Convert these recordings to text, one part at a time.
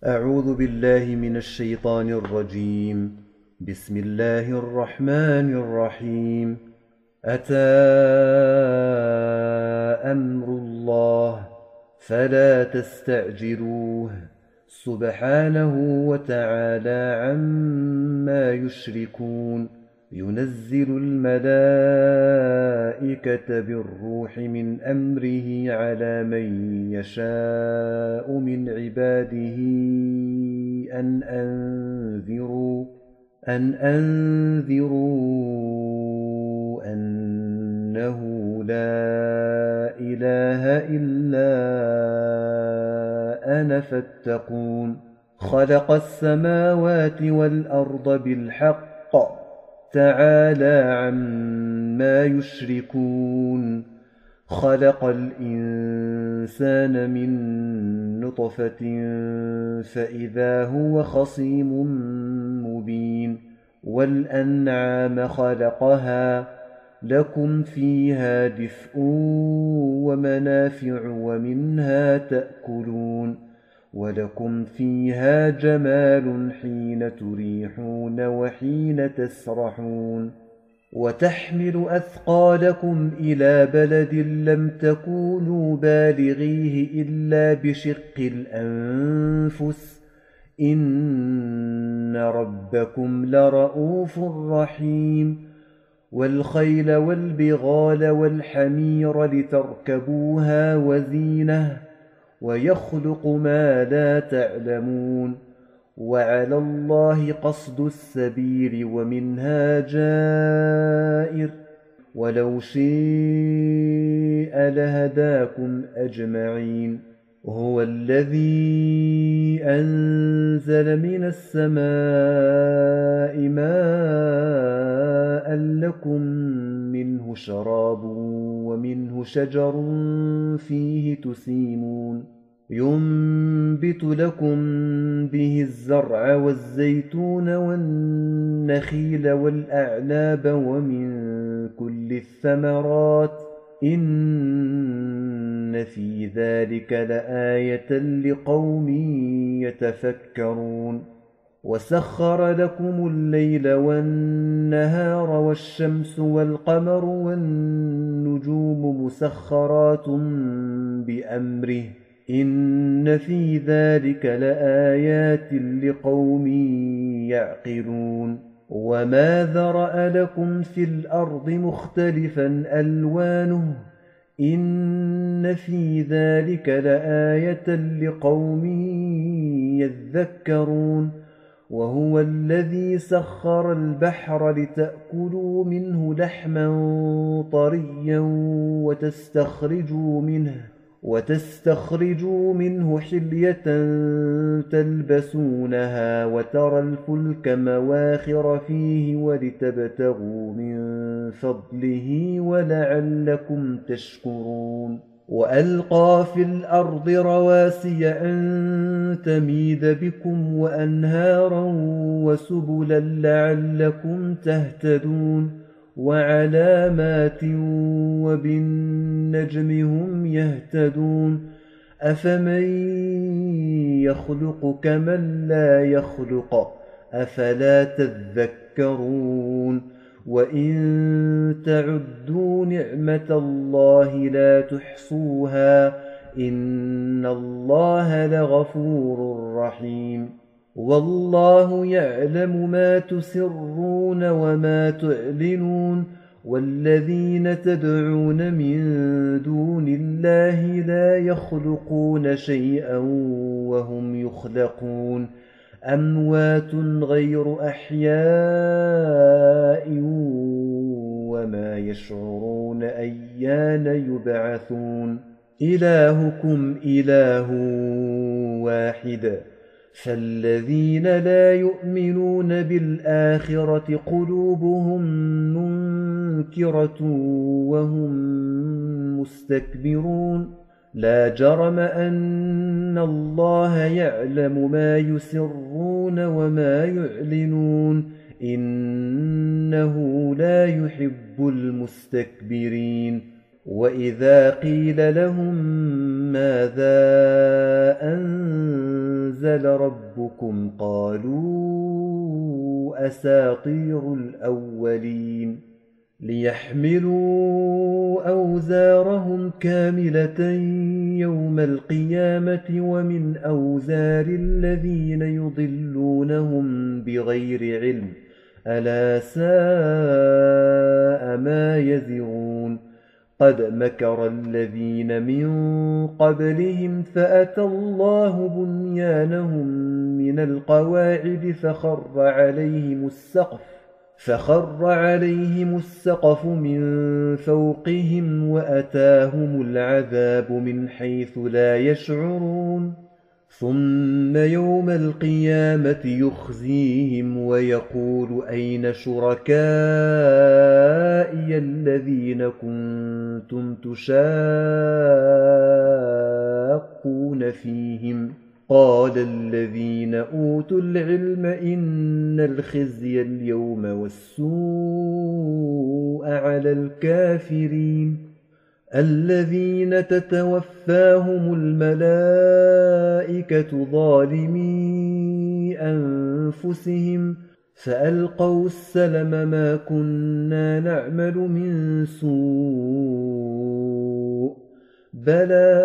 أعوذ بالله من الشيطان الرجيم. بسم الله الرحمن الرحيم. أتى أمر الله فلا تستعجلوه سبحانه وتعالى عما يشركون. ينزل الملائكة بالروح من أمره على من يشاء من عباده أن أنذروا أنه لا إله إلا أنا فاتقون. خلق السماوات والأرض بالحق تعالى عما يشركون. خلق الإنسان من نطفة فإذا هو خصيم مبين. والأنعام خلقها لكم فيها دفء ومنافع ومنها تأكلون. ولكم فيها جمال حين تريحون وحين تسرحون. وتحمل أثقالكم إلى بلد لم تكونوا بالغيه إلا بشق الأنفس إن ربكم لرؤوف رحيم. والخيل والبغال والحمير لتركبوها وزينة ويخلق ما لا تعلمون. وعلى الله قصد السبيل ومنها جائر ولو شيء لهداكم أجمعين. هو الذي أنزل من السماء ماء لكم منه شراب ومنه شجر فيه تسيمون. ينبت لكم به الزرع والزيتون والنخيل والأعناب ومن كل الثمرات إن في ذلك لآية لقوم يتفكرون. وسخر لكم الليل والنهار والشمس والقمر والنجوم مسخرات بأمره إن في ذلك لآيات لقوم يعقلون. وما ذرأ لكم في الأرض مختلفا ألوانه إن في ذلك لآية لقوم يذكرون. وهو الذي سخر البحر لتأكلوا منه لحما طريا وتستخرجوا منه حلية تلبسونها وترى الفلك مواخر فيه ولتبتغوا من فضله ولعلكم تشكرون. وألقى في الأرض رواسي أن تميد بكم وأنهارا وسبلا لعلكم تهتدون. وعلامات وبالنجم هم يهتدون. أفمن يخلق كمن لا يخلق أفلا تذكرون. وإن تعدوا نعمة الله لا تحصوها إن الله لغفور رحيم. والله يعلم ما تسرون وما تعلنون. والذين تدعون من دون الله لا يخلقون شيئا وهم يخلقون. أموات غير أحياء وما يشعرون أيان يبعثون. إلهكم إله واحد فالذين لا يؤمنون بالآخرة قلوبهم منكرة وهم مستكبرون. لا جرم أن الله يعلم ما يسرون وما يعلنون إنه لا يحب المستكبرين. وإذا قيل لهم ماذا أنزل ربكم قالوا أساطير الأولين ليحملوا أوزارهم كاملة يوم القيامة ومن أوزار الذين يضلونهم بغير علم ألا ساء ما يزرون قد مكر الذين من قبلهم فأتى الله بنيانهم من القواعد فخر عليهم السقف من فوقهم وأتاهم العذاب من حيث لا يشعرون ثم يوم القيامة يخزيهم ويقول أين شركائي الذين كنتم تشاقون فيهم قال الذين أوتوا العلم إن الخزي اليوم والسوء على الكافرين الذين تتوفاهم الملائكة ظالمي أنفسهم فألقوا السلم ما كنا نعمل من سوء بلى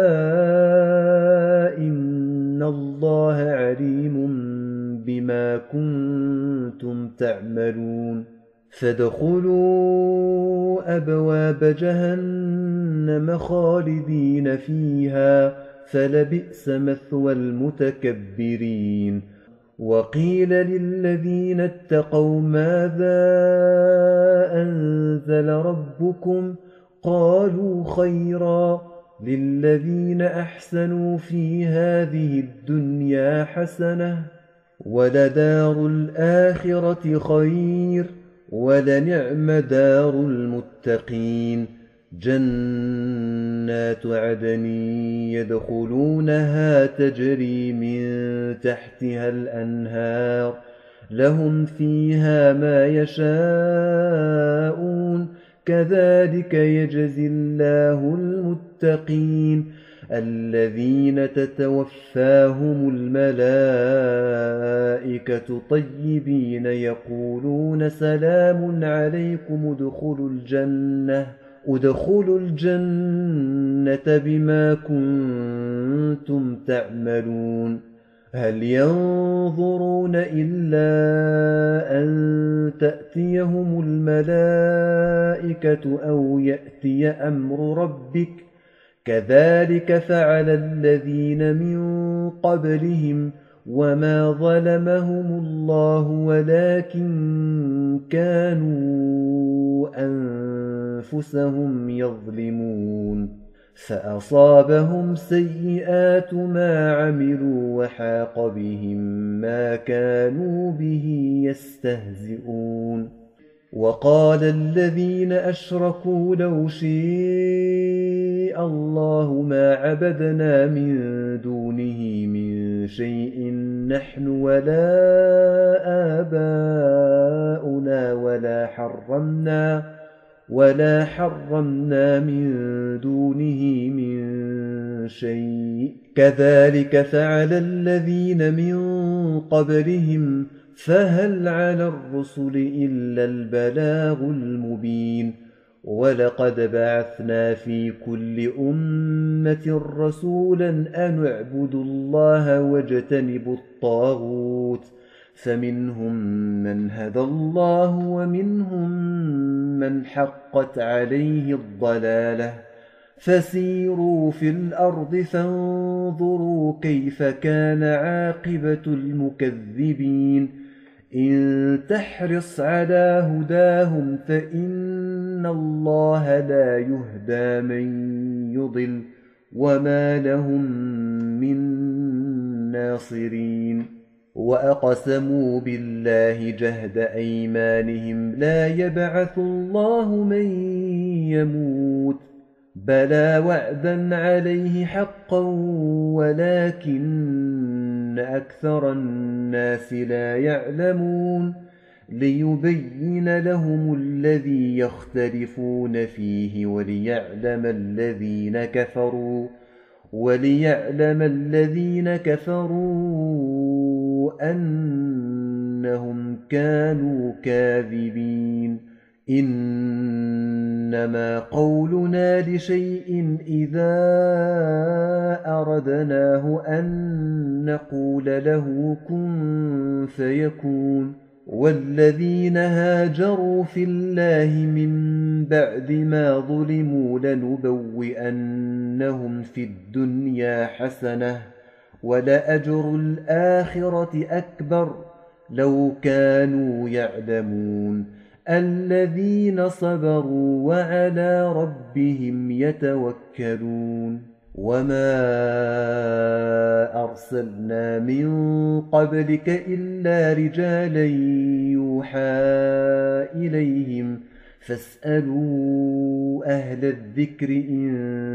إن الله عليم بما كنتم تعملون فادخلوا أبواب جهنم خالدين فيها فلبئس مثوى المتكبرين وقيل للذين اتقوا ماذا أنزل ربكم قالوا خيرا للذين أحسنوا في هذه الدنيا حسنة ولدار الآخرة خير ولنعم دار المتقين جنات عدن يدخلونها تجري من تحتها الأنهار لهم فيها ما يشاءون كذلك يجزي الله المتقين الذين تتوفاهم الملائكة طيبين يقولون سلام عليكم ادخلوا الجنة بما كنتم تعملون هل ينظرون إلا أن تأتيهم الملائكة أو يأتي أمر ربك كذلك فعل الذين من قبلهم وما ظلمهم الله ولكن كانوا أنفسهم يظلمون فأصابهم سيئات ما عملوا وحاق بهم ما كانوا به يستهزئون وقال الذين أشركوا لو شاء الله ما عبدنا من دونه من شيء نحن ولا آباؤنا ولا حرمنا من دونه من شيء كذلك فعل الذين من قبلهم فهل على الرسل إلا البلاغ المبين ولقد بعثنا في كل أمة رسولا أن اعبدوا الله واجتنبوا الطاغوت فمنهم من هدى الله ومنهم من حقت عليه الضلالة فسيروا في الأرض فانظروا كيف كان عاقبة المكذبين إن تحرص على هداهم فإن الله لا يهدى من يضل وما لهم من ناصرين وأقسموا بالله جهد أيمانهم لا يبعث الله من يموت بلى وعدا عليه حقا ولكن أكثر الناس لا يعلمون ليبين لهم الذي يختلفون فيه وليعلم الذين كفروا أنهم كانوا كاذبين إنما قولنا لشيء إذا أردناه أن نقول له كن فيكون والذين هاجروا في الله من بعد ما ظلموا لنبوئنهم في الدنيا حسنة ولأجر الآخرة أكبر لو كانوا يعلمون الذين صبروا وعلى ربهم يتوكلون وما أرسلنا من قبلك إلا رجالا يوحى إليهم فاسألوا أهل الذكر إن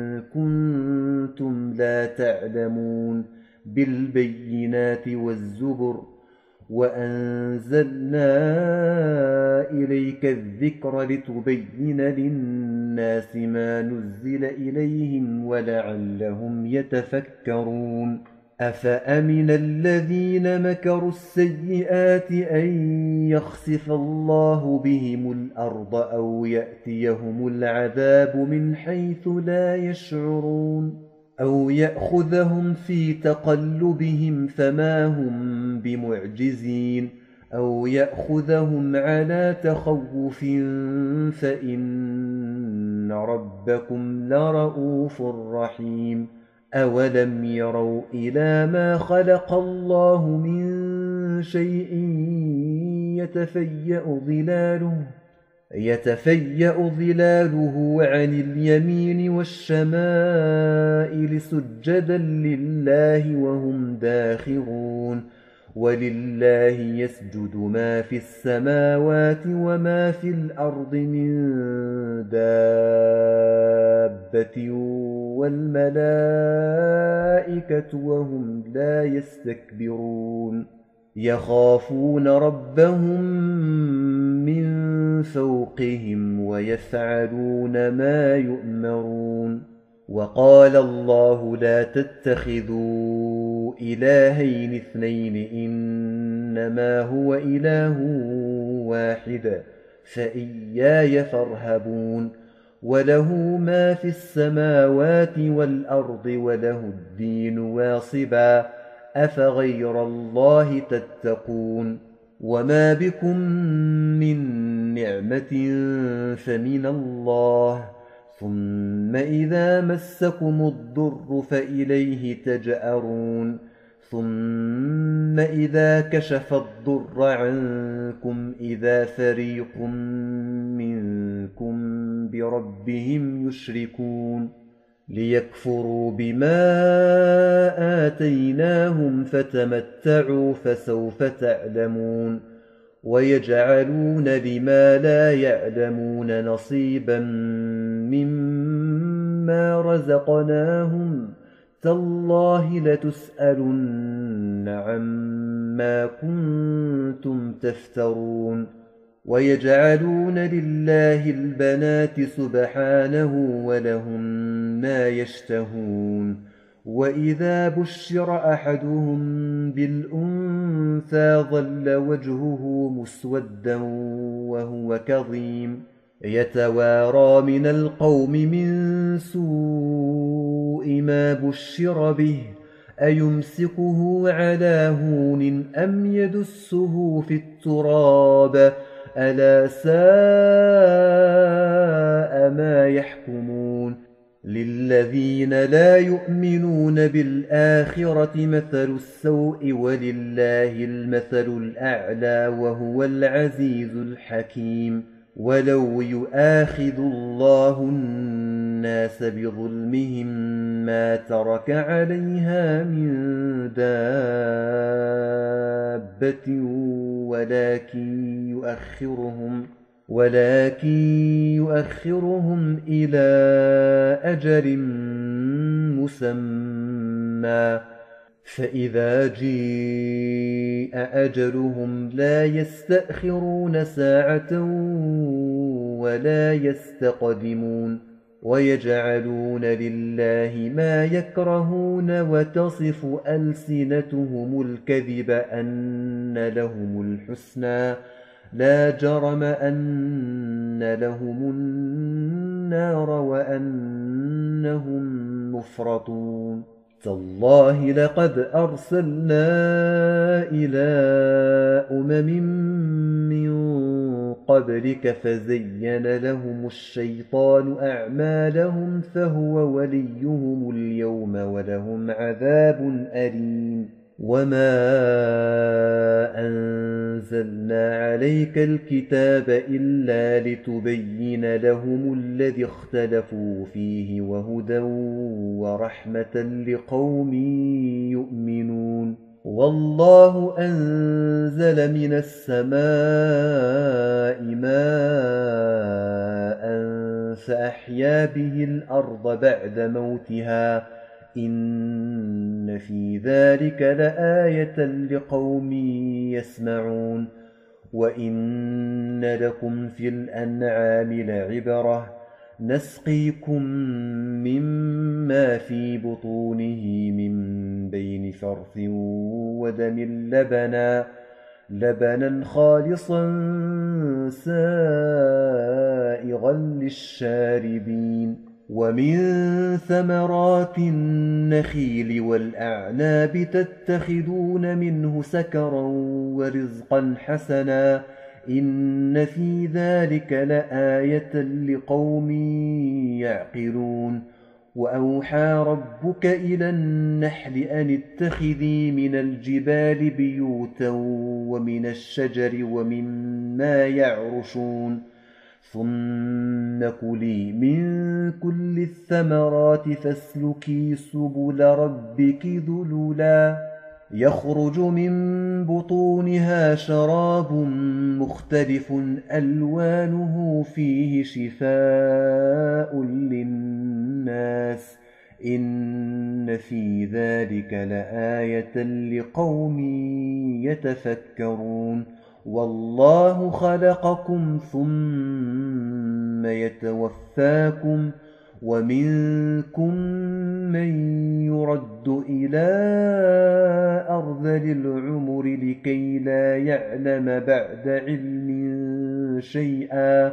كنتم لا تعلمون بالبينات والزبر وأنزلنا إليك الذكر لتبين للناس ما نزل إليهم ولعلهم يتفكرون أفأمن الذين مكروا السيئات أن يخسف الله بهم الأرض أو يأتيهم العذاب من حيث لا يشعرون أو يأخذهم في تقلبهم فما هم بمعجزين أو يأخذهم على تخوف فإن ربكم لرؤوف رحيم أولم يروا إلى ما خلق الله من شيء يتفيأ ظلاله عن اليمين والشمائل سجدا لله وهم داخرون ولله يسجد ما في السماوات وما في الأرض من دابة والملائكة وهم لا يستكبرون يخافون ربهم من فوقهم ويفعلون ما يؤمرون وقال الله لا تتخذوا إلهين اثنين إنما هو إله واحد فإياي فارهبون وله ما في السماوات والأرض وله الدين واصبا أفغير الله تتقون وما بكم من نعمة فمن الله ثم إذا مسكم الضر فإليه تجأرون ثم إذا كشف الضر عنكم إذا فريق منكم بربهم يشركون ليكفروا بما آتيناهم فتمتعوا فسوف تعلمون ويجعلون لما لا يعلمون نصيبا مما رزقناهم تالله لتسألن عما كنتم تفترون ويجعلون لله البنات سبحانه ولهم ما يشتهون وإذا بشر أحدهم بالأنثى ظل وجهه مسودا وهو كظيم يتوارى من القوم من سوء ما بشر به أيمسكه على هون أم يدسه في التراب ألا ساء ما يحكمون للذين لا يؤمنون بالآخرة مثل السوء ولله المثل الأعلى وهو العزيز الحكيم ولو يؤاخذ الله الناس بظلمهم ما ترك عليها من دابة ولكن يؤخرهم إلى أجل مسمى فإذا جاء أجلهم لا يستأخرون ساعة ولا يستقدمون ويجعلون لله ما يكرهون وتصف ألسنتهم الكذب أن لهم الحسنى لا جرم أن لهم النار وأنهم مفرطون تالله لقد أرسلنا إلى من قبلك فزين لهم الشيطان أعمالهم فهو وليهم اليوم ولهم عذاب أليم وما أنزلنا عليك الكتاب إلا لتبين لهم الذي اختلفوا فيه وهدى ورحمة لقوم يؤمنون والله أنزل من السماء ماء فأحيا به الأرض بعد موتها إن في ذلك لآية لقوم يسمعون وإن لكم في الأنعام لعبرة نسقيكم مما في بطونه من بين فرث ودم لبنا خالصا سائغا للشاربين ومن ثمرات النخيل والأعناب تتخذون منه سكرا ورزقا حسنا إن في ذلك لآية لقوم يعقلون وأوحى ربك إلى النحل أن اتخذي من الجبال بيوتا ومن الشجر ومما يعرشون ثم كلي من كل الثمرات فاسلكي سبل ربك ذللا يخرج من بطونها شراب مختلف ألوانه فيه شفاء للناس إن في ذلك لآية لقوم يتفكرون والله خلقكم ثم يتوفاكم ومنكم من يرد إلى أرذل العمر لكي لا يعلم بعد علم شيئا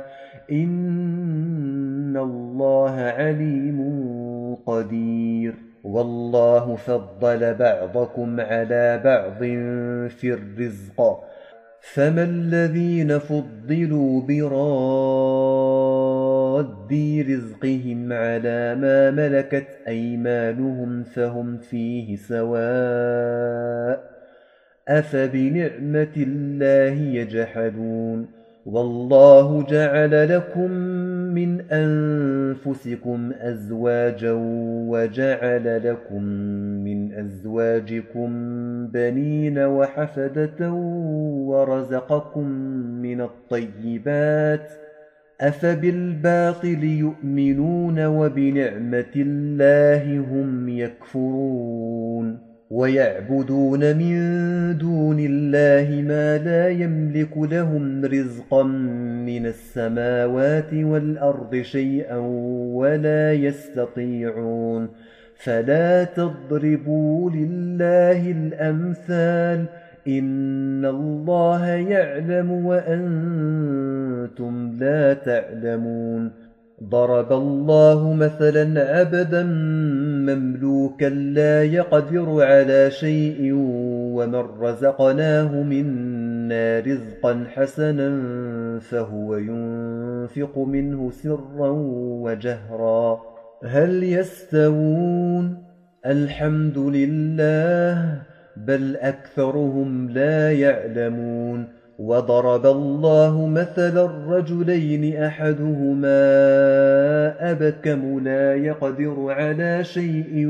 إن الله عليم قدير والله فضل بعضكم على بعض في الرزق فما الذين فضلوا براد رزقهم على ما ملكت أيمانهم فهم فيه سواء أفبنعمة الله يجحدون والله جعل لكم من أنفسكم أزواجا وجعل لكم من أزواجكم بنين وحفدة ورزقكم من الطيبات أفبالباطل يؤمنون وبنعمة الله هم يكفرون ويعبدون من دون الله ما لا يملك لهم رزقا من السماوات والأرض شيئا ولا يستطيعون فلا تضربوا لله الأمثال إن الله يعلم وأنتم لا تعلمون ضرب الله مثلا عبدا مملوكا لا يقدر على شيء ومن رزقناه منا رزقا حسنا فهو ينفق منه سرا وجهرا هل يستوون الحمد لله بل أكثرهم لا يعلمون وضرب الله مثلا الرجلين أحدهما أبكم لا يقدر على شيء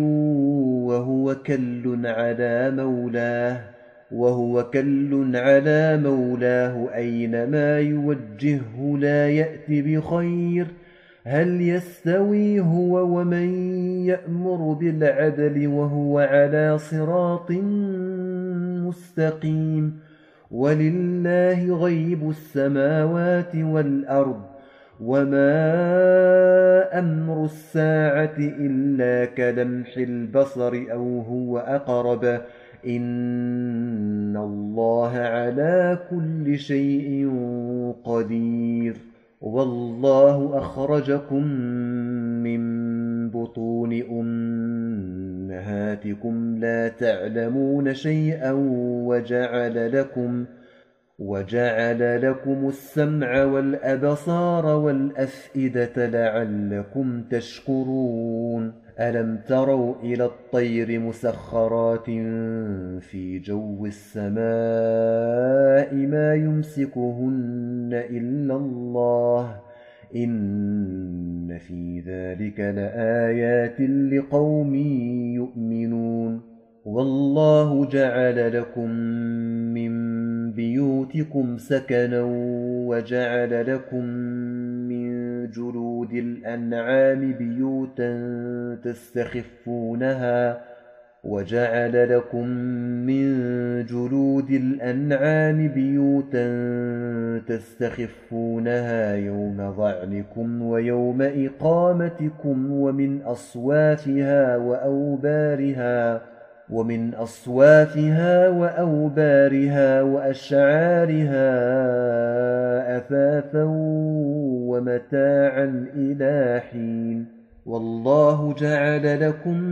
وهو كل على مولاه أينما يوجهه لا يأتي بخير هل يستوي هو ومن يأمر بالعدل وهو على صراط مستقيم ولله غيب السماوات والأرض وما أمر الساعة إلا كلمح البصر أو هو أقرب إن الله على كل شيء قدير والله أخرجكم من بطون أمهاتكم لا تعلمون شيئا وجعل لكم السمع والأبصار والأفئدة لعلكم تشكرون ألم تروا إلى الطير مسخرات في جو السماء ما يمسكهن إلا الله إن في ذلك لآيات لقوم يؤمنون والله جعل لكم من بيوتكم سكنا وجعل لكم من جلود الأنعام بيوتا تستخفونها يوم ظعنكم ويوم إقامتكم ومن أصوافها وأوبارها وأشعارها أثاثا ومتاعا إلى حين والله جعل لكم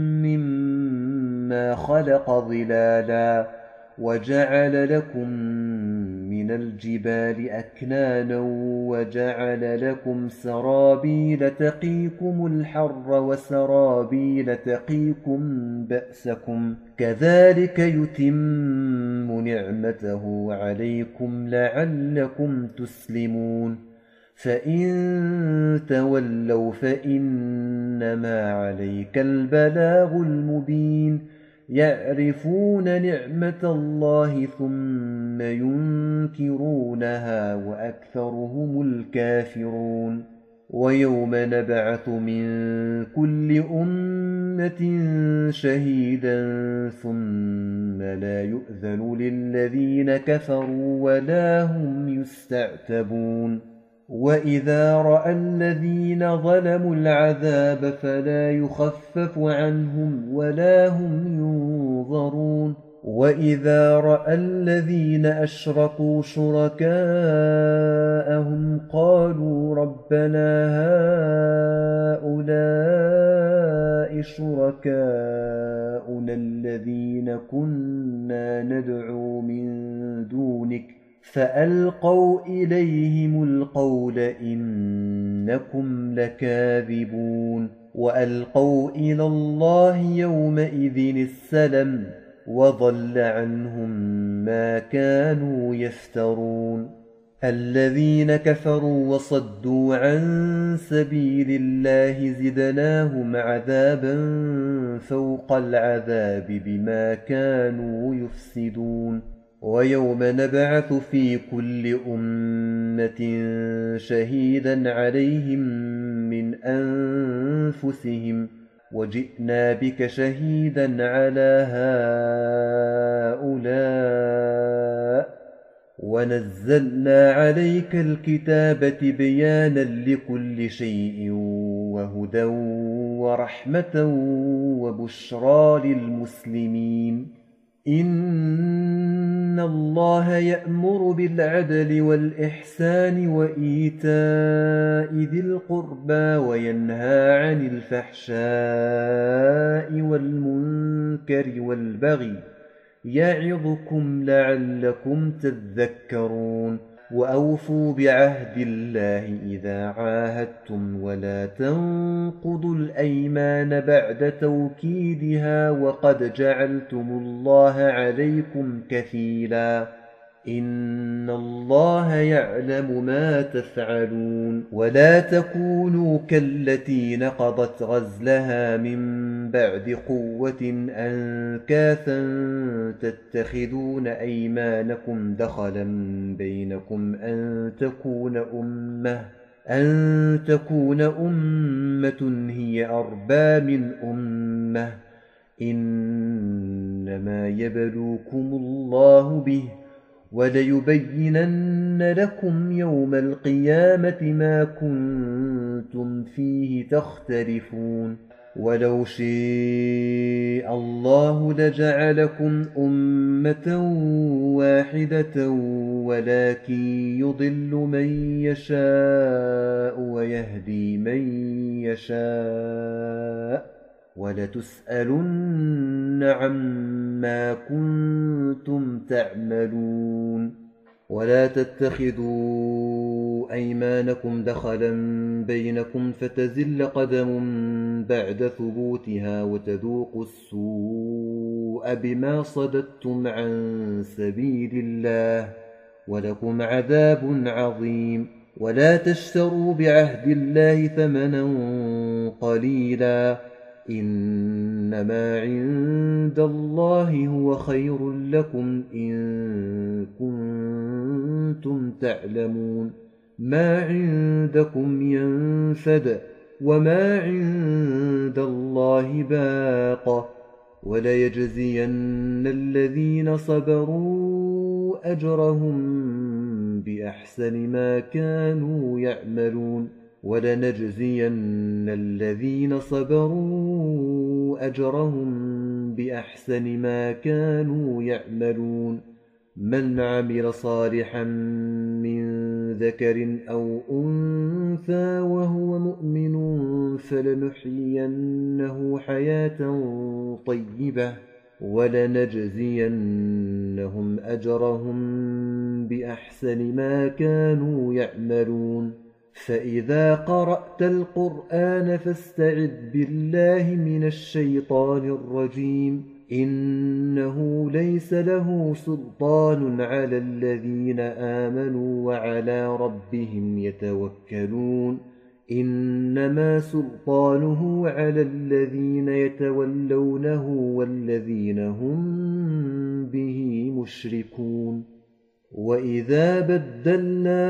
مما خلق ظلالا وجعل لكم من الجبال أكنانا وجعل لكم سرابيل تقيكم الحر وسرابيل تقيكم بأسكم كذلك يتم نعمته عليكم لعلكم تسلمون فإن تولوا فإنما عليك البلاغ المبين يعرفون نعمة الله ثم ينكرونها وأكثرهم الكافرون ويوم نبعث من كل أمة شهيدا ثم لا يؤذن للذين كفروا ولا هم يستعتبون وإذا رأى الذين ظلموا العذاب فلا يخفف عنهم ولا هم ينظرون وإذا رأى الذين أشركوا شركاءهم قالوا ربنا هؤلاء شركاؤنا الذين كنا ندعو من دونك فألقوا إليهم القول إنكم لكاذبون وألقوا إلى الله يومئذ السلم وضل عنهم ما كانوا يفترون الذين كفروا وصدوا عن سبيل الله زدناهم عذابا فوق العذاب بما كانوا يفسدون ويوم نبعث في كل أمة شهيدا عليهم من أنفسهم وجئنا بك شهيدا على هؤلاء ونزلنا عليك الكتاب بيانا لكل شيء وهدى ورحمة وبشرى للمسلمين إن الله يأمر بالعدل والإحسان وإيتاء ذي القربى وينهى عن الفحشاء والمنكر والبغي يعظكم لعلكم تذكرون وأوفوا بعهد الله إذا عاهدتم ولا تنقضوا الأيمان بعد توكيدها وقد جعلتم الله عليكم كفيلا إن الله يعلم ما تفعلون ولا تكونوا كالتي نقضت غزلها من بعد قوة أنكاثا تتخذون أيمانكم دخلا بينكم أن تكون أمة هي أربى من أمة إنما يبلوكم الله به وليبينن لكم يوم القيامة ما كنتم فيه تختلفون ولو شاء الله لجعلكم أمة واحدة ولكن يضل من يشاء ويهدي من يشاء ولتسألن عما كنتم تعملون ولا تتخذوا أيمانكم دخلا بينكم فتزل قدم بعد ثبوتها وتذوقوا السوء بما صددتم عن سبيل الله ولكم عذاب عظيم ولا تشتروا بعهد الله ثمنا قليلا إنما عند الله هو خير لكم إن كنتم تعلمون ما عندكم ينفد وما عند الله باق وليجزين الذين صبروا أجرهم بأحسن ما كانوا يعملون ولنجزين الذين صبروا أجرهم بأحسن ما كانوا يعملون من عمل صالحا من ذكر أو أنثى وهو مؤمن فلنحيينه حياة طيبة ولنجزينهم أجرهم بأحسن ما كانوا يعملون فإذا قرأت القرآن فاستعذ بالله من الشيطان الرجيم إنه ليس له سلطان على الذين آمنوا وعلى ربهم يتوكلون إنما سلطانه على الذين يتولونه والذين هم به مشركون وإذا بدلنا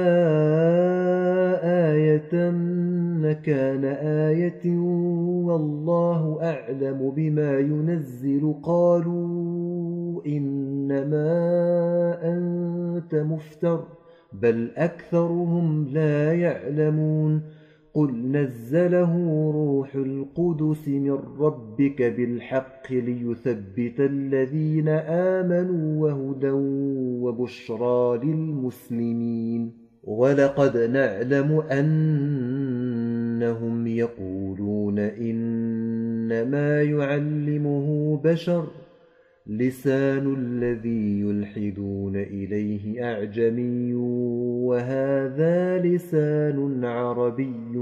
آية مكان آية والله أعلم بما ينزل قالوا إنما أنت مفتر بل أكثرهم لا يعلمون قل نزله روح القدس من ربك بالحق ليثبت الذين آمنوا وهدى وبشرى للمسلمين ولقد نعلم أنهم يقولون إنما يعلمه بشر لسان الذي يلحدون إليه أعجمي وهذا لسان عربي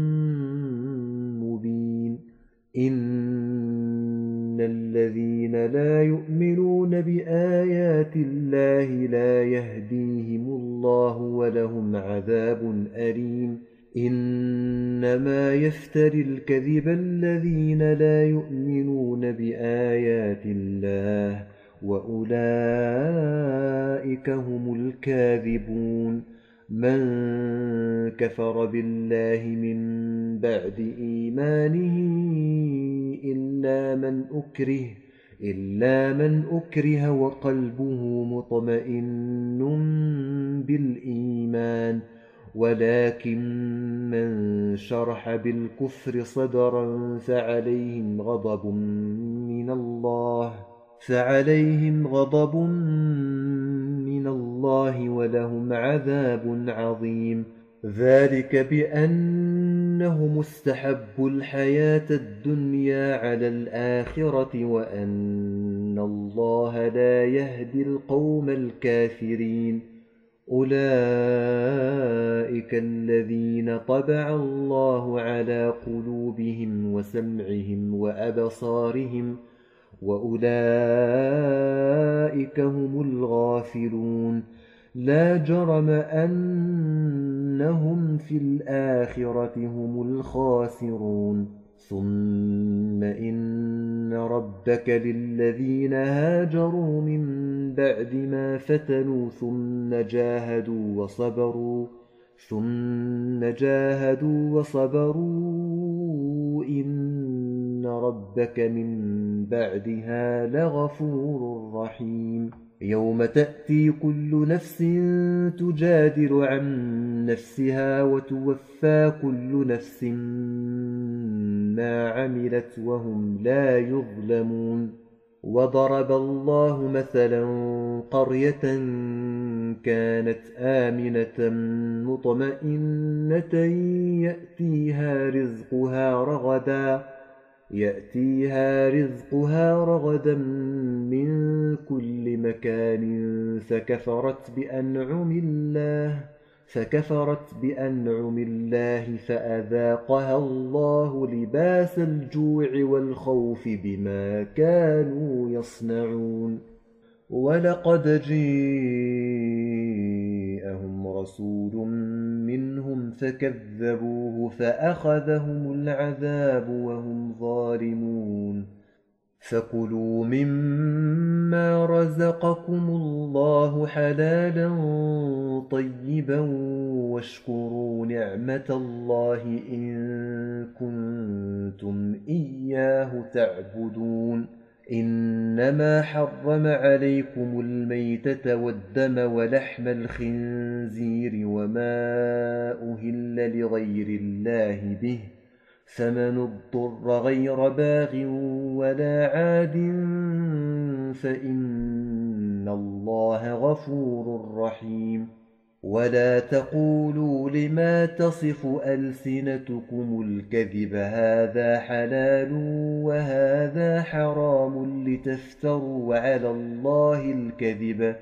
مبين إن الذين لا يؤمنون بآيات الله لا يهديهم الله ولهم عذاب أليم إنما يفتري الكذب الذين لا يؤمنون بآيات الله وأولئك هم الكاذبون من كفر بالله من بعد إيمانه إلا من أكره وقلبه مطمئن بالإيمان ولكن من شرح بالكفر صدرا فعليهم غضب من الله ولهم عذاب عظيم ذلك بأنهم استحبوا الحياة الدنيا على الآخرة وأن الله لا يهدي القوم الكافرين أولئك الذين طبع الله على قلوبهم وسمعهم وأبصارهم وأولئك هم الغافلون لا جرم أنهم في الآخرة هم الخاسرون ثم إن ربك للذين هاجروا من بعد ما فتنوا ثم جاهدوا وصبروا إن ربك من بعدها لغفور رحيم يوم تأتي كل نفس تجادل عن نفسها وتوفى كل نفس ما عملت وهم لا يظلمون وضرب الله مثلا قرية كانت آمنة مطمئنة يأتيها رزقها رغدا من كل مكان فكفرت بأنعم الله فأذاقها الله لباس الجوع والخوف بما كانوا يصنعون ولقد جاءهم رسول منهم فكذبوه فأخذهم العذاب وهم ظالمون فكلوا مما رزقكم الله حلالا طيبا واشكروا نعمة الله إن كنتم إياه تعبدون إنما حرم عليكم الميتة والدم ولحم الخنزير وما أهل لغير الله به فمن اضطر غير باغ ولا عاد فإن الله غفور رحيم ولا تقولوا لما تصف ألسنتكم الكذب هذا حلال وهذا حرام لتفتروا على الله الكذب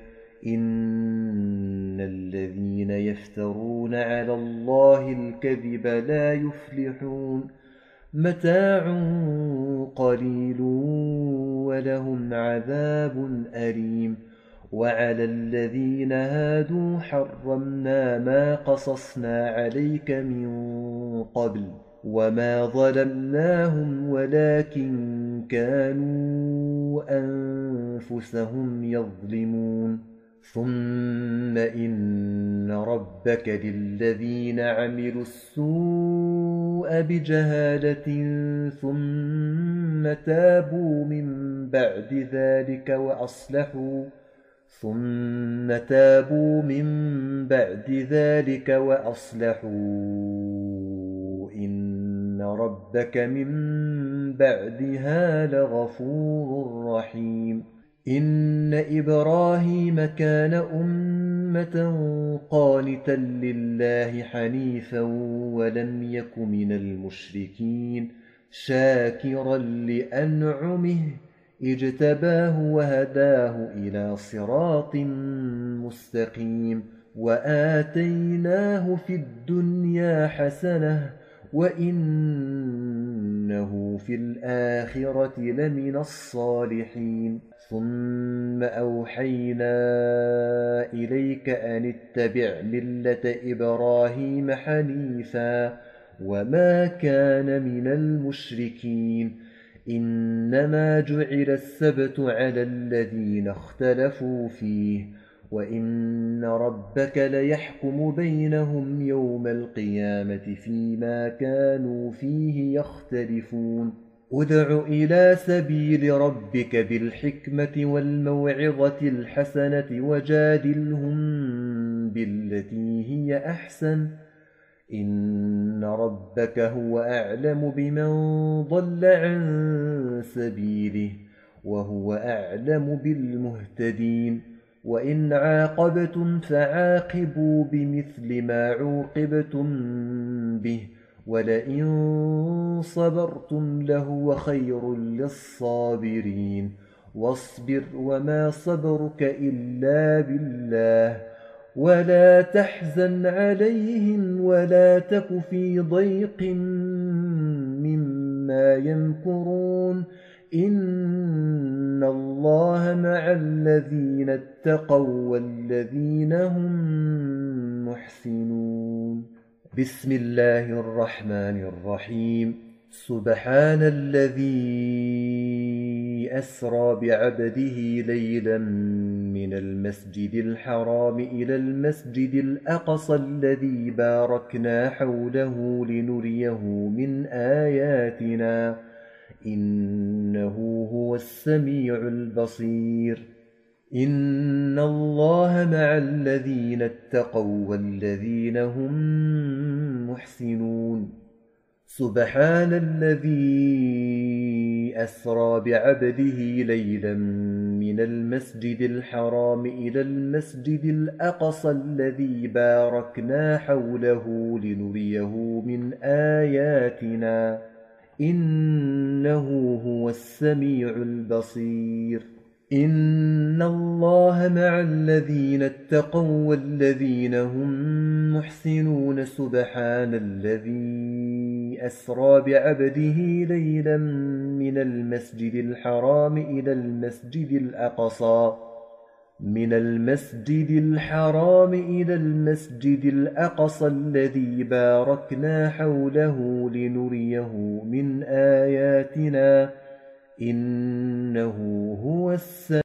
إن الذين يفترون على الله الكذب لا يفلحون متاع قليل ولهم عذاب أليم وعلى الذين هادوا حرمنا ما قصصنا عليك من قبل وما ظلمناهم ولكن كانوا أنفسهم يظلمون ثم إن ربك للذين عملوا السوء بجهالة ثم تابوا من بعد ذلك وأصلحوا إن ربك من بعدها لغفور رحيم إن إبراهيم كان أمة قانتا لله حنيفا ولم يك من المشركين شاكرا لأنعمه اجتباه وهداه إلى صراط مستقيم وآتيناه في الدنيا حسنة وإنه في الآخرة لمن الصالحين ثم أوحينا إليك أن اتبع ملة إبراهيم حنيفا وما كان من المشركين إنما جعل السبت على الذين اختلفوا فيه وإن ربك ليحكم بينهم يوم القيامة فيما كانوا فيه يختلفون ادع إلى سبيل ربك بالحكمة والموعظة الحسنة وجادلهم بالتي هي أحسن إن ربك هو أعلم بمن ضل عن سبيله وهو أعلم بالمهتدين وإن عاقبتم فعاقبوا بمثل ما عوقبتم به ولئن صبرتم لهو خير للصابرين واصبر وما صبرك إلا بالله ولا تحزن عليهم ولا تك في ضيق مما يمكرون إن الله مع الذين اتقوا والذين هم محسنون بسم الله الرحمن الرحيم سبحان الذي أسرى بعبده ليلا من المسجد الحرام إلى المسجد الأقصى الذي باركنا حوله لنريه من آياتنا إنه هو السميع البصير إن الله مع الذين اتقوا والذين هم محسنون سبحان الذي أسرى بعبده ليلا من المسجد الحرام إلى المسجد الأقصى الذي باركنا حوله لنريه من آياتنا إنه هو السميع البصير إن الله مع الذين اتقوا والذين هم محسنون سبحان الذي أسرى بعبده ليلا من المسجد الحرام إلى المسجد الأقصى الذي باركنا حوله لنريه من آياتنا إنه هو السميع